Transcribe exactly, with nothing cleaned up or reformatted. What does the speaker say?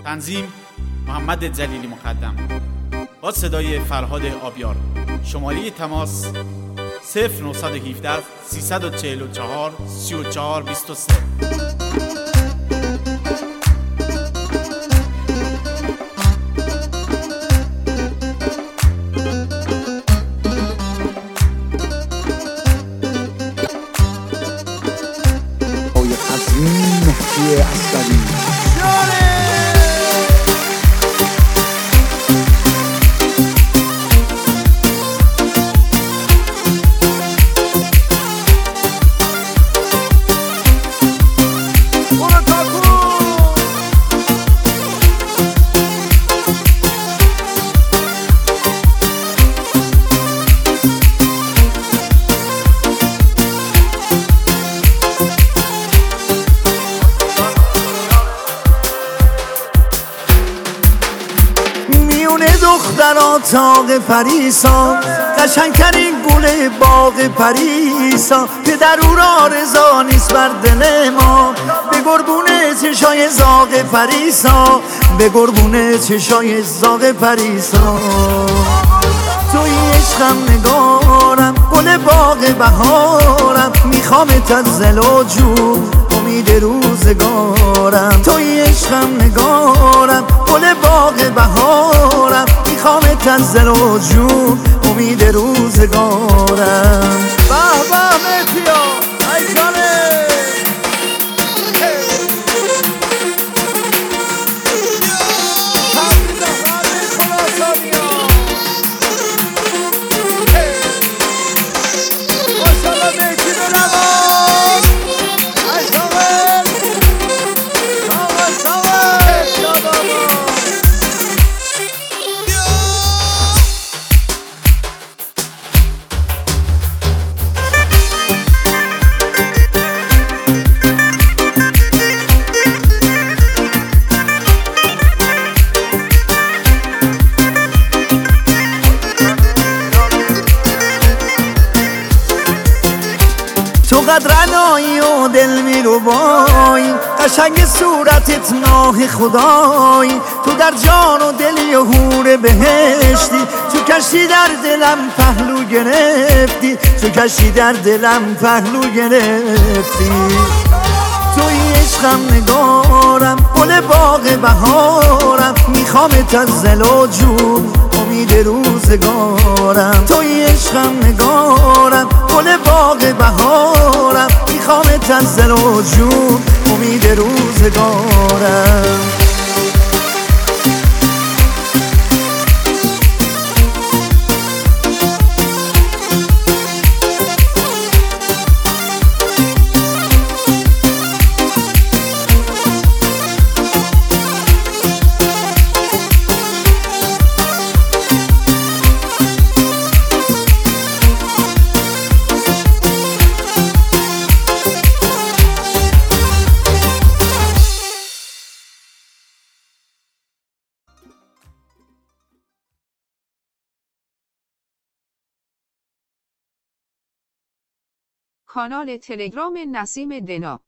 تنظیم محمد جلیلی مقدم با صدای فرهاد آبیار. شماره تماس صفر نه یک هفت سه چهار چهار سه چهار دو سه. مهدی عسکری دخترا تاق پریسا، قشنگترین گل باغ پریسا، پدر او را رضا نیست بر دل ما، به قربون چشای زاغ پریسا، به قربون چشای زاغ پریسا. توی عشقم نگارم، گل باغ بهارم، میخوامت از دل و جون، امید روزگارم. توی عشقم نگارم، گل باغ بهارم، میخوامت از دل و جون، امید روزگارم. به به مهدیا ای جانه تو قدرنایی و دل میروبایی، قشنگ صورتت ماه خدایی، تو در جان و دلی و حور بهشتی، تو کشتی در دلم پهلو گرفتی، تو کشتی در دلم پهلو گرفتی. توی عشقم نگارم، گل باغ بهارم، میخوامت از دل و جون، امید روزگارم. توی عشقم نگارم، گل باغ بهارم، میخوامت از دل و جون، امید روزگارم. کانال تلگرام نسیم دنا